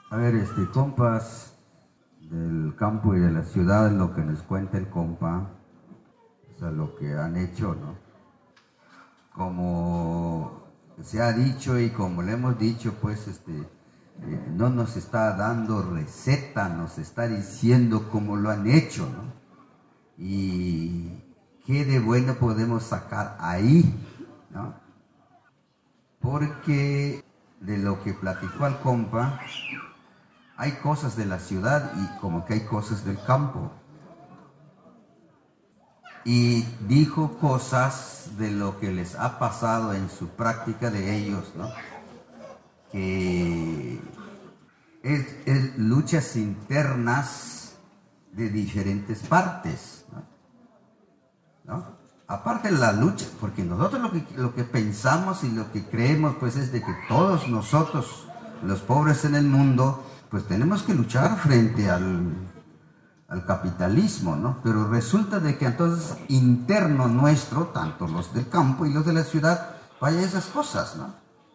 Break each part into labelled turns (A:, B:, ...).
A: A ver, compas del campo y de la ciudad, lo que nos cuenta el compa, o sea, lo que han hecho, ¿no? Como se ha dicho y como le hemos dicho, pues, no nos está dando receta, nos está diciendo cómo lo han hecho, ¿no? Y qué de bueno podemos sacar ahí, ¿no? Porque de lo que platicó al compa, hay cosas de la ciudad y como que hay cosas del campo. Y dijo cosas de lo que les ha pasado en su práctica de ellos, ¿no? Que es luchas internas de diferentes partes, ¿no? Aparte de la lucha, porque nosotros lo que pensamos y lo que creemos, pues, es de que todos nosotros, los pobres en el mundo, pues tenemos que luchar frente al capitalismo, ¿no? Pero resulta de que entonces interno nuestro, tanto los del campo y los de la ciudad, vaya esas cosas, ¿no?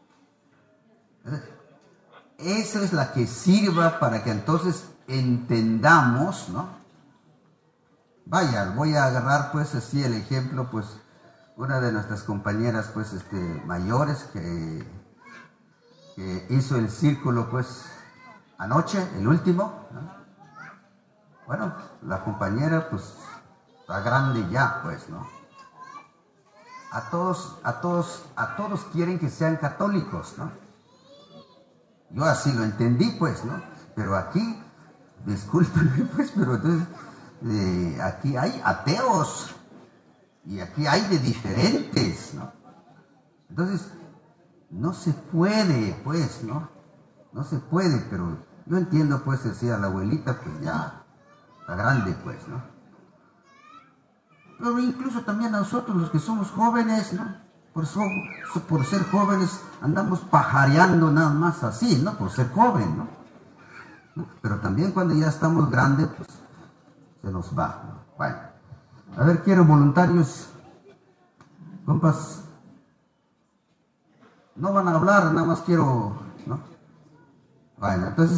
A: Esa es la que sirva para que entonces entendamos, ¿no? Vaya, voy a agarrar pues así el ejemplo, pues una de nuestras compañeras pues mayores que hizo el círculo pues anoche, el último, ¿no? Bueno, la compañera pues está grande ya pues, ¿no? A todos quieren que sean católicos, ¿no? Yo así lo entendí pues, ¿no? Pero aquí, discúlpenme pues, pero entonces aquí hay ateos y aquí hay de diferentes, ¿no? Entonces, no se puede, pues, ¿no? No se puede, pero yo entiendo, pues, decía la abuelita, pues ya está grande, pues, ¿no? Pero incluso también nosotros, los que somos jóvenes, ¿no? Por ser jóvenes, andamos pajareando nada más así, ¿no? Por ser joven, ¿no? Pero también cuando ya estamos grandes, pues, se nos va, ¿no? Bueno, a ver, quiero voluntarios, compas. No van a hablar, nada más quiero, ¿no? Bueno, entonces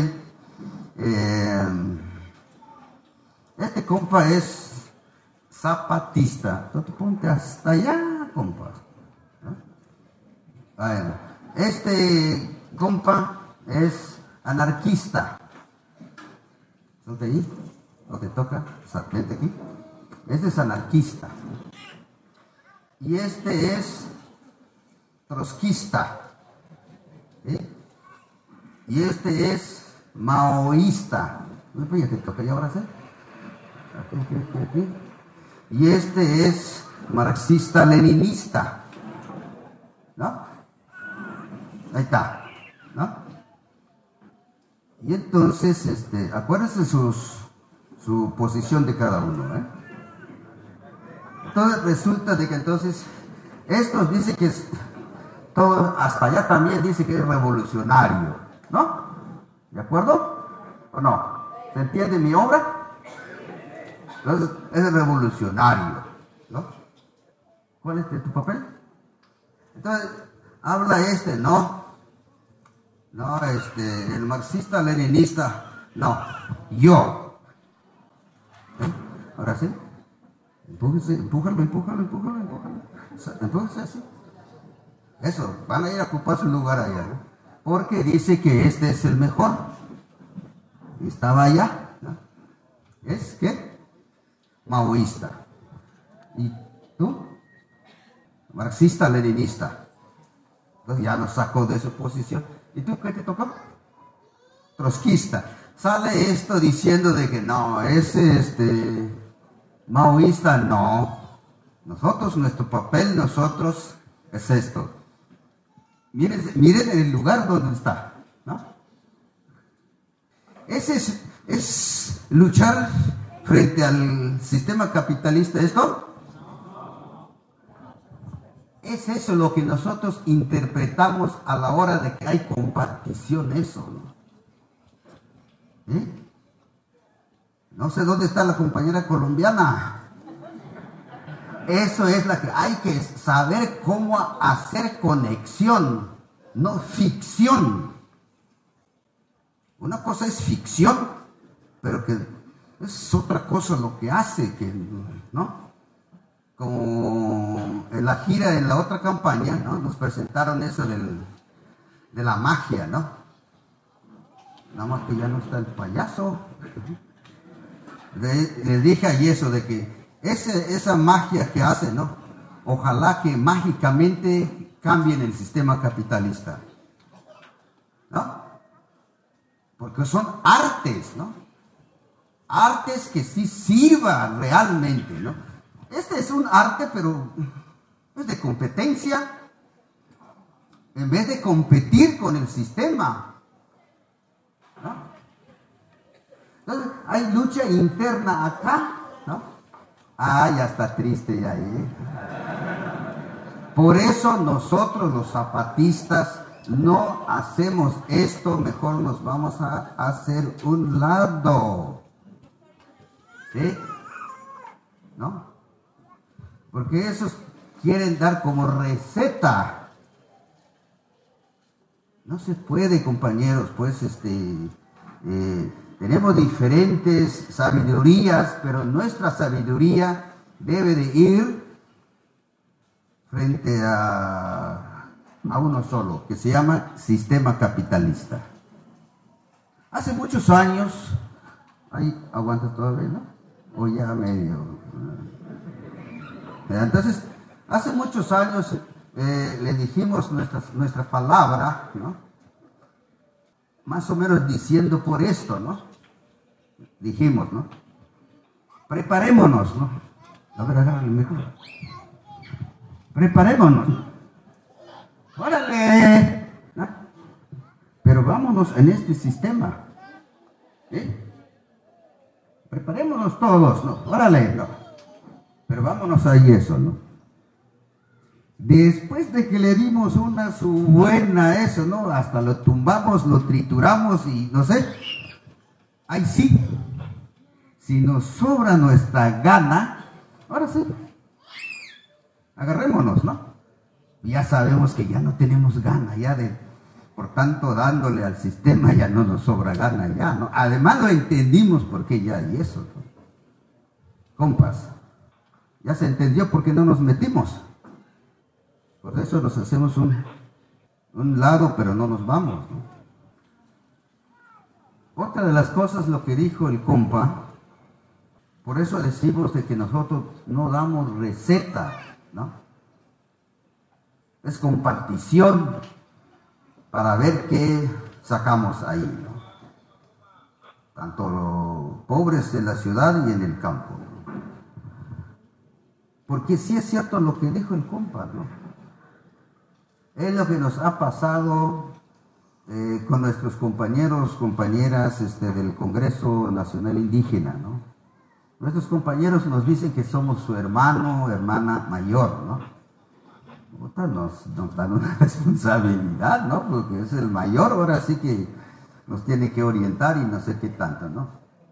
A: este compa es zapatista. Tú ponte hasta allá, compa, ¿no? Bueno, este compa es anarquista. ¿Salte ahí? ¿No te toca? Vente aquí. Este es anarquista. Y este es trotskista. ¿Sí? Y este es maoísta. Ya te toca ya ahora, ¿sí? Aquí. Y este es marxista-leninista, ¿no? Ahí está, ¿no? Y entonces, acuérdense su posición de cada uno, ¿eh? Entonces resulta de que entonces estos dicen que es todo, hasta allá también dice que es revolucionario, ¿no? ¿De acuerdo? ¿O no? ¿Se entiende mi obra? Entonces es revolucionario, ¿no? ¿Cuál es tu papel? Entonces habla ¿no? No, el marxista-leninista, no, yo. ¿Eh? Ahora sí. Empújalo. Empújese así. Eso, van a ir a ocupar su lugar allá, ¿no? Porque dice que este es el mejor. Y estaba allá, ¿no? ¿Es qué? Maoísta. ¿Y tú? Marxista-leninista. Entonces ya nos sacó de su posición. ¿Y tú qué te tocó? Trotskista. Sale esto diciendo de que no, ese maoísta, no. Nosotros, nuestro papel, es esto. Miren el lugar donde está, ¿no? Ese es luchar frente al sistema capitalista, ¿esto? Es eso lo que nosotros interpretamos a la hora de que hay compartición, eso, ¿no? ¿Eh? No sé dónde está la compañera colombiana. Eso es la que hay que saber cómo hacer conexión, no ficción. Una cosa es ficción, pero que es otra cosa lo que hace, que, ¿no? Como en la gira, en la otra campaña, ¿no? Nos presentaron eso de la magia, ¿no? Nada más que ya no está el payaso. Les dije ahí eso de que esa magia que hace, ¿no? Ojalá que mágicamente cambien el sistema capitalista, ¿no? Porque son artes, ¿no? Artes que sí sirvan realmente, ¿no? Este es un arte, pero es de competencia. En vez de competir con el sistema, ¿no? Entonces, hay lucha interna acá, ¿no? Ah, ya está triste ya ahí. Por eso nosotros los zapatistas no hacemos esto, mejor nos vamos a hacer un lado. ¿Sí? ¿No? Porque esos quieren dar como receta. No se puede, compañeros, pues tenemos diferentes sabidurías, pero nuestra sabiduría debe de ir frente a uno solo, que se llama sistema capitalista. Hace muchos años, ahí aguanta todavía, ¿no? O ya medio. Entonces, hace muchos años le dijimos nuestra palabra, ¿no? Más o menos diciendo por esto, ¿no? Dijimos, ¿no? Preparémonos, ¿no? A ver, agárrale el micrófono. Preparémonos. ¡Órale! ¿No? Pero vámonos en este sistema. Preparémonos todos, ¿no? ¡Órale! ¿No? Pero vámonos ahí eso, ¿no? Después de que le dimos una su buena eso, ¿no? Hasta lo tumbamos, lo trituramos y no sé. Ahí sí. Si nos sobra nuestra gana, ahora sí. Agarrémonos, ¿no? Ya sabemos que ya no tenemos gana, ya por tanto dándole al sistema ya no nos sobra gana, ya, ¿no? Además lo entendimos por qué ya hay eso, ¿no? Compas, ya se entendió por qué no nos metimos. Por eso nos hacemos un lado, pero no nos vamos, ¿no? Otra de las cosas, lo que dijo el compa, por eso decimos de que nosotros no damos receta, ¿no? Es compartición para ver qué sacamos ahí, ¿no? Tanto los pobres en la ciudad y en el campo, ¿no? Porque sí es cierto lo que dijo el compa, ¿no? Es lo que nos ha pasado con nuestros compañeros, compañeras del Congreso Nacional Indígena, ¿no? Nuestros compañeros nos dicen que somos su hermano o hermana mayor, ¿no? Nos dan una responsabilidad, ¿no? Porque es el mayor, ahora sí que nos tiene que orientar y no sé qué tanto, ¿no?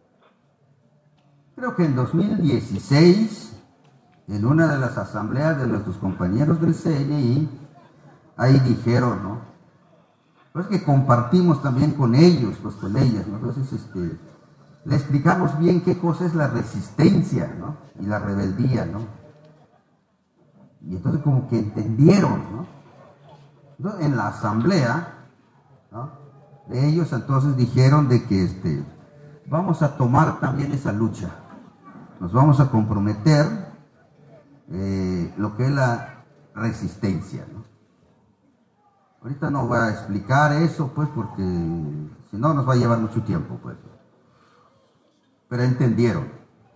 A: Creo que en 2016, en una de las asambleas de nuestros compañeros del CNI, ahí dijeron, ¿no? Pues que compartimos también con ellos, pues con ellas, ¿no? Entonces, le explicamos bien qué cosa es la resistencia, ¿no? Y la rebeldía, ¿no? Y entonces como que entendieron, ¿no? Entonces, en la asamblea, ¿no? Ellos entonces dijeron de que vamos a tomar también esa lucha, nos vamos a comprometer lo que es la resistencia, ¿no? Ahorita no voy a explicar eso, pues, porque si no nos va a llevar mucho tiempo, pues. Pero entendieron.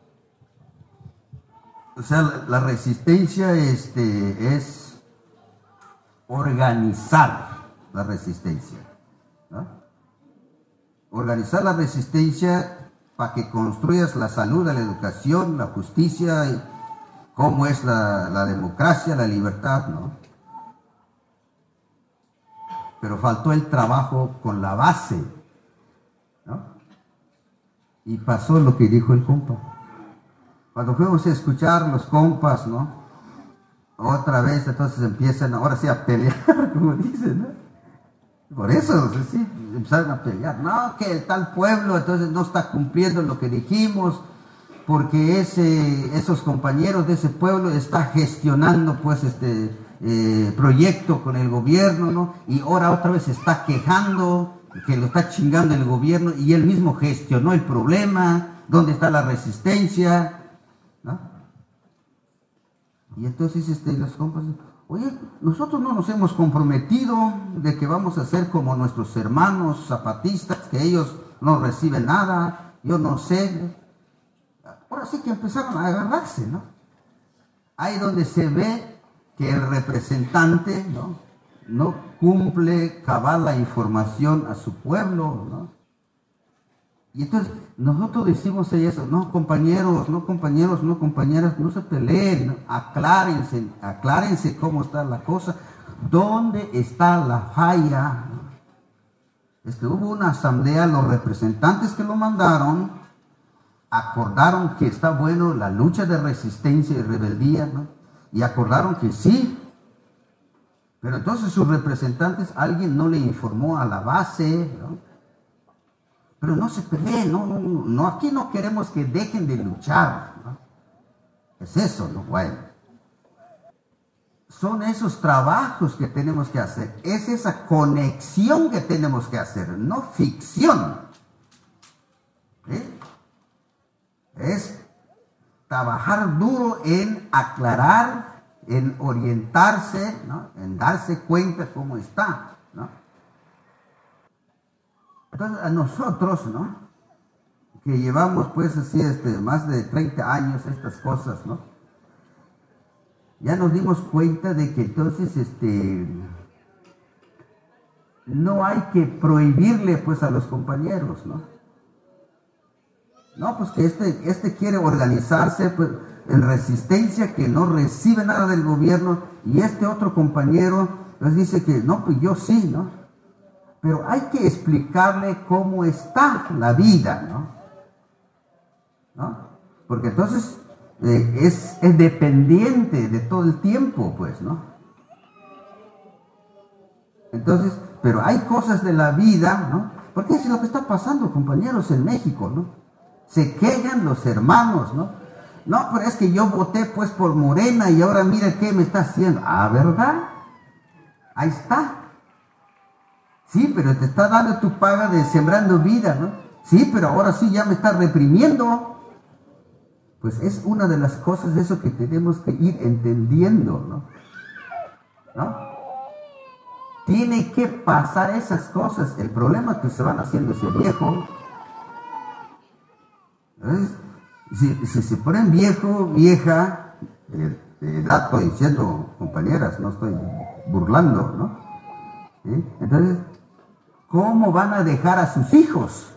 A: O sea, la resistencia es organizar la resistencia, ¿no? Organizar la resistencia para que construyas la salud, la educación, la justicia, y cómo es la democracia, la libertad, ¿no? Pero faltó el trabajo con la base, ¿no? Y pasó lo que dijo el compa. Cuando fuimos a escuchar los compas, ¿no? Otra vez, entonces empiezan ahora sí a pelear, como dicen, ¿no? Por eso, sí, empezaron a pelear. No, que el tal pueblo entonces no está cumpliendo lo que dijimos, porque esos compañeros de ese pueblo están gestionando pues proyecto con el gobierno, ¿no? Y ahora otra vez se está quejando que lo está chingando el gobierno y él mismo gestionó el problema. ¿Dónde está la resistencia? ¿No? Y entonces los compas, oye, nosotros no nos hemos comprometido de que vamos a ser como nuestros hermanos zapatistas, que ellos no reciben nada, yo no sé. Ahora sí que empezaron a agarrarse, ¿no? Ahí donde se ve que el representante, no cumple cabal la información a su pueblo, ¿no? Y entonces nosotros decimos eso, no compañeros, no compañeras, no se peleen, ¿no? Aclárense cómo está la cosa, dónde está la falla. Es que hubo una asamblea, los representantes que lo mandaron acordaron que está bueno la lucha de resistencia y rebeldía, ¿no? Y acordaron que sí. Pero entonces sus representantes, alguien no le informó a la base, ¿no? Pero no se peleen, no, aquí no queremos que dejen de luchar, ¿no? Es eso, ¿no? Bueno. Son esos trabajos que tenemos que hacer, es esa conexión que tenemos que hacer, no ficción. ¿Sí? Es trabajar duro en aclarar, en orientarse, ¿no? En darse cuenta cómo está, ¿no? Entonces a nosotros, ¿no? Que llevamos pues así más de 30 años estas cosas, ¿no? Ya nos dimos cuenta de que entonces no hay que prohibirle pues a los compañeros, ¿no? No, pues que este quiere organizarse pues, en resistencia, que no recibe nada del gobierno, y este otro compañero pues dice que no, pues yo sí, ¿no? Pero hay que explicarle cómo está la vida, ¿no? Porque entonces es dependiente de todo el tiempo, pues, ¿no? Entonces, pero hay cosas de la vida, ¿no? Porque es lo que está pasando, compañeros, en México, ¿no? Se quejan los hermanos, ¿no? No, pero es que yo voté pues por Morena y ahora mira qué me está haciendo. Ah, ¿verdad? Ahí está. Sí, pero te está dando tu paga de sembrando vida, ¿no? Sí, pero ahora sí ya me está reprimiendo. Pues es una de las cosas de eso que tenemos que ir entendiendo, ¿no? Tiene que pasar esas cosas. El problema es que se van haciendo ese viejo. Entonces, si se ponen viejo, vieja, edad estoy diciendo, compañeras, no estoy burlando, ¿no? ¿Sí? Entonces, ¿cómo van a dejar a sus hijos?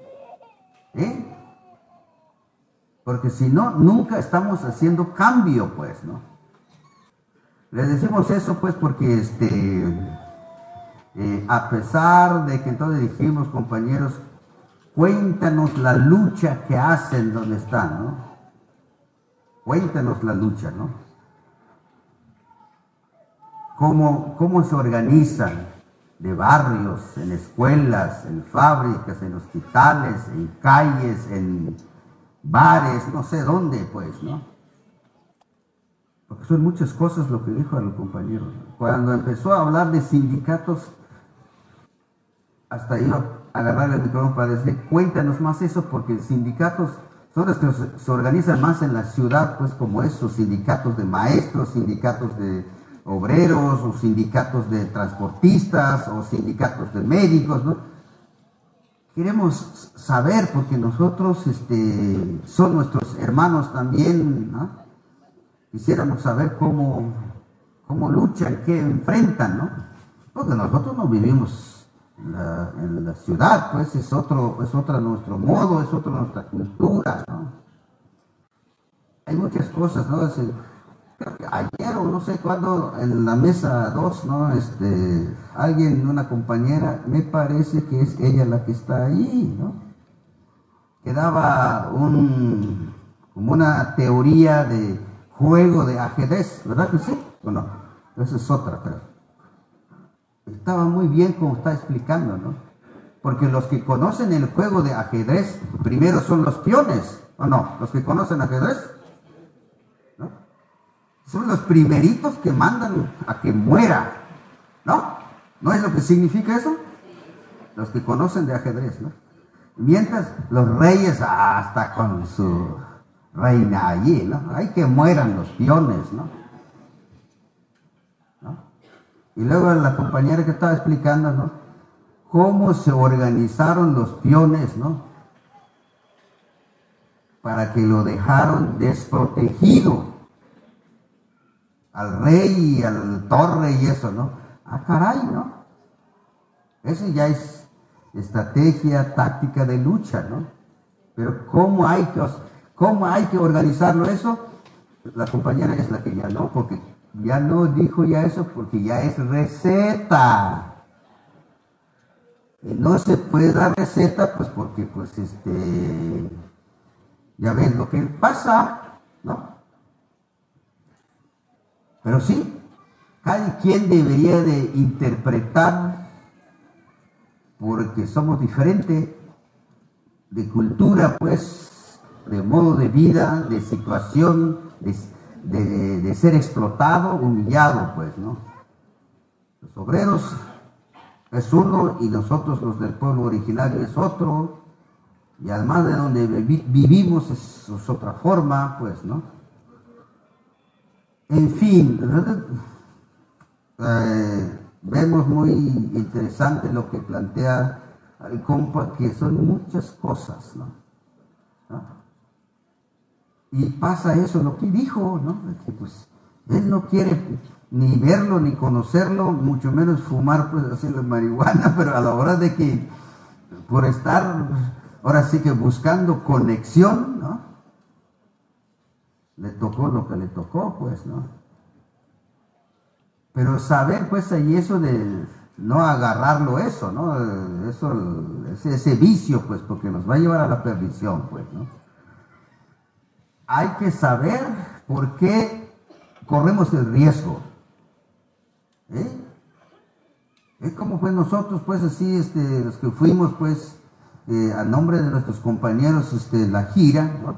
A: Porque si no, nunca estamos haciendo cambio, pues, ¿no? Les decimos eso, pues, porque a pesar de que entonces dijimos, compañeros, cuéntanos la lucha que hacen donde están, ¿no? Cuéntanos la lucha, ¿no? ¿Cómo se organizan de barrios, en escuelas, en fábricas, en hospitales, en calles, en bares, no sé dónde, pues, ¿no? Porque son muchas cosas lo que dijo el compañero. Cuando empezó a hablar de sindicatos, hasta iba a agarrar el micrófono para decir, cuéntanos más eso, porque sindicatos son los que se organizan más en la ciudad, pues como esos sindicatos de maestros, sindicatos de obreros, o sindicatos de transportistas, o sindicatos de médicos, ¿no? Queremos saber, porque nosotros son nuestros hermanos también, ¿no? Quisiéramos saber cómo luchan, qué enfrentan, ¿no? Porque nosotros no vivimos en la ciudad, pues es otro nuestro modo, es otra nuestra cultura, ¿no? Hay muchas cosas, ¿no? Creo que ayer o no sé cuándo, en la mesa 2, ¿no? Alguien, una compañera, me parece que es ella la que está ahí, ¿no? Que daba como una teoría de juego de ajedrez, ¿verdad que sí? ¿O no? Esa es otra, pero Estaba muy bien como está explicando, ¿no? Porque los que conocen el juego de ajedrez, primero son los peones, ¿o no? Los que conocen ajedrez, ¿no? Son los primeritos que mandan a que muera, ¿no? ¿No es lo que significa eso? Los que conocen de ajedrez, ¿no? Mientras los reyes, hasta con su reina allí, ¿no? Hay que mueran los peones, ¿no? Y luego la compañera que estaba explicando, ¿no? Cómo se organizaron los peones, ¿no? Para que lo dejaron desprotegido al rey y al torre y eso, ¿no? Ah, caray, ¿no? Eso ya es estrategia, táctica de lucha, ¿no? Pero ¿cómo hay que organizarlo eso? La compañera es la que ya no, porque ya no dijo ya eso, porque ya es receta. Y no se puede dar receta, pues porque, pues, ya ves lo que pasa, ¿no? Pero sí, cada quien debería de interpretar, porque somos diferentes, de cultura, pues, de modo de vida, de situación, de ser explotado, humillado, pues, ¿no? Los obreros es uno y nosotros los del pueblo originario es otro, y además de donde vivimos es otra forma, pues, ¿no? En fin, vemos muy interesante lo que plantea el compa, que son muchas cosas, ¿no? Y pasa eso, lo que dijo, ¿no? Que pues él no quiere ni verlo, ni conocerlo, mucho menos fumar, pues, así la marihuana, pero a la hora de que, por estar, ahora sí que buscando conexión, ¿no? Le tocó lo que le tocó, pues, ¿no? Pero saber, pues, ahí eso de no agarrarlo eso, ¿no? Eso, ese vicio, pues, porque nos va a llevar a la perdición, pues, ¿no? Hay que saber por qué corremos el riesgo. Es como pues nosotros, pues así, los que fuimos, pues, a nombre de nuestros compañeros, la gira, ¿no?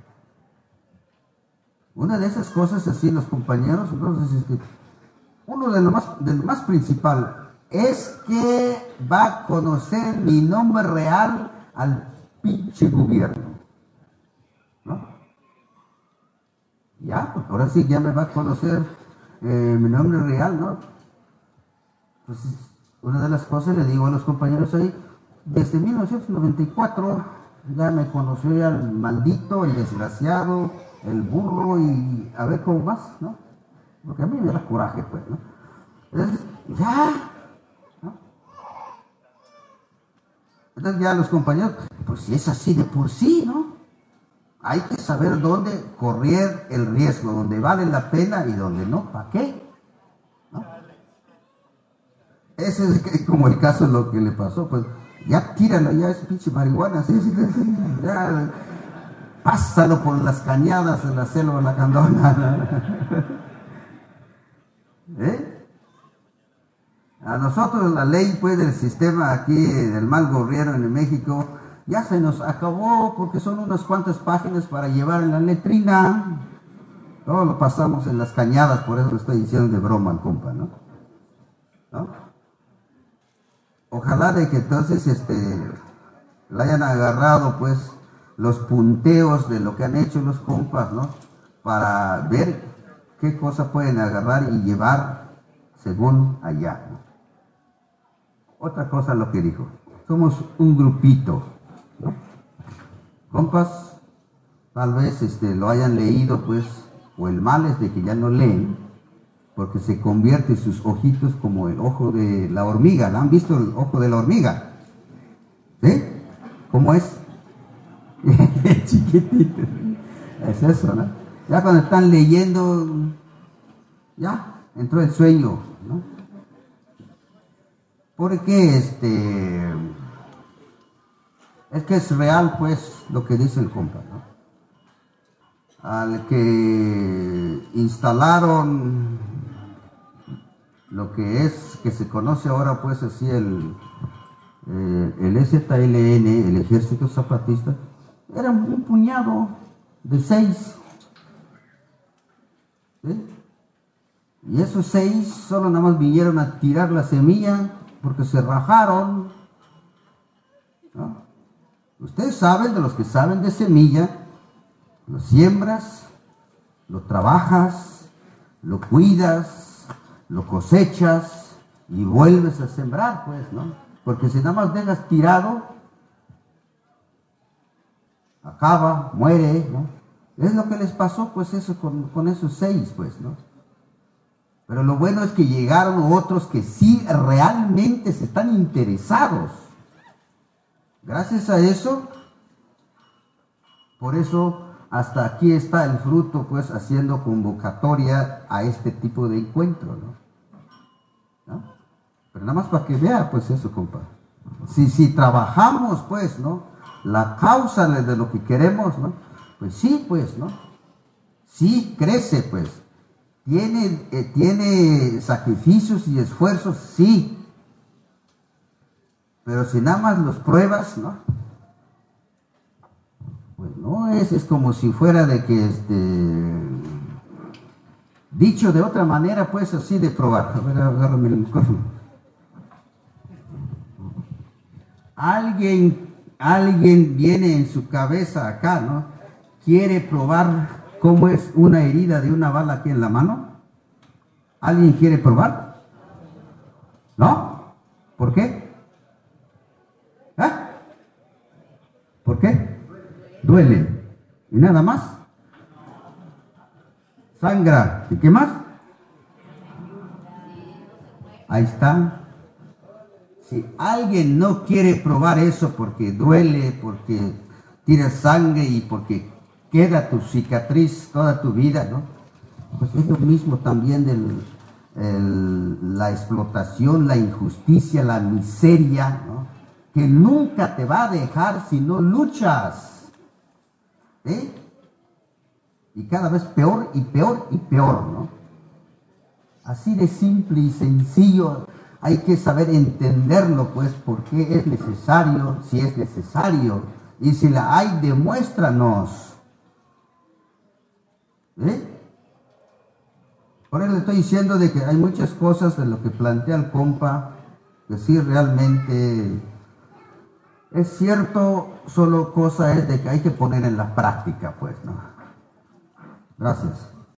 A: Una de esas cosas, así, los compañeros, entonces, uno de lo más principal es que va a conocer mi nombre real al pinche gobierno, ¿no? Ya, pues ahora sí, ya me va a conocer mi nombre real, ¿no? Pues una de las cosas le digo a los compañeros ahí, desde 1994 ya me conoció ya el maldito, el desgraciado, el burro y a ver cómo más, ¿no? Porque a mí me da coraje, pues, ¿no? Entonces, ya, ¿no? Entonces ya los compañeros, pues si es así de por sí, ¿no? Hay que saber dónde correr el riesgo, dónde vale la pena y dónde no, ¿para qué? ¿No? Ese es como el caso de lo que le pasó, pues ya tíralo, ya ese pinche marihuana, ¿sí? Ya pásalo por las cañadas en la selva, la candona. A nosotros la ley, pues, del sistema aquí, del mal gobierno en México, ya se nos acabó porque son unas cuantas páginas para llevar en la letrina. Todo lo pasamos en las cañadas, por eso lo estoy diciendo de broma al compa, ¿no? Ojalá de que entonces le hayan agarrado, pues, los punteos de lo que han hecho los compas, ¿no? Para ver qué cosa pueden agarrar y llevar según allá, ¿no? Otra cosa lo que dijo, somos un grupito, ¿no? Compas, tal vez lo hayan leído, pues, o el mal es de que ya no leen, porque se convierte sus ojitos como el ojo de la hormiga. ¿La han visto el ojo de la hormiga? ¿Sí? ¿Cómo es? Chiquitito. Es eso, ¿no? Ya cuando están leyendo, ya entró el sueño, ¿no? Porque es que es real, pues, lo que dice el compa, ¿no? Al que instalaron lo que es, que se conoce ahora pues así el EZLN, el Ejército Zapatista, era un puñado de 6. ¿Sí? Y esos 6 solo nada más vinieron a tirar la semilla porque se rajaron, ¿no? Ustedes saben, de los que saben de semilla, lo siembras, lo trabajas, lo cuidas, lo cosechas y vuelves a sembrar, pues, ¿no? Porque si nada más dejas tirado, acaba, muere, ¿no? Es lo que les pasó, pues, eso con esos 6, pues, ¿no? Pero lo bueno es que llegaron otros que sí realmente se están interesados. Gracias a eso, por eso hasta aquí está el fruto, pues, haciendo convocatoria a este tipo de encuentro, ¿no? Pero nada más para que vea, pues, eso, compa. Si trabajamos, pues, ¿no? La causa de lo que queremos, ¿no? Pues sí, pues, ¿no? Sí crece, pues. Tiene sacrificios y esfuerzos, sí. Pero si nada más los pruebas, ¿no? Pues no, es como si fuera de que, dicho de otra manera, pues así de probar. A ver, agárrame el micrófono. Alguien viene en su cabeza acá, ¿no? Quiere probar cómo es una herida de una bala aquí en la mano. ¿Alguien quiere probar? ¿No? ¿Por qué? ¿Ah? ¿Por qué? Duele. ¿Y nada más? Sangra. ¿Y qué más? Ahí está. Si alguien no quiere probar eso porque duele, porque tira sangre y porque queda tu cicatriz toda tu vida, ¿no? Pues es lo mismo también de la explotación, la injusticia, la miseria, ¿no? Que nunca te va a dejar si no luchas. ¿Eh? Y cada vez peor y peor y peor, ¿no? Así de simple y sencillo. Hay que saber entenderlo, pues, por qué es necesario, si es necesario. Y si la hay, demuéstranos. ¿Eh? Por eso le estoy diciendo de que hay muchas cosas de lo que plantea el compa, que sí realmente es cierto, solo cosa es de que hay que poner en la práctica, pues, ¿no? Gracias.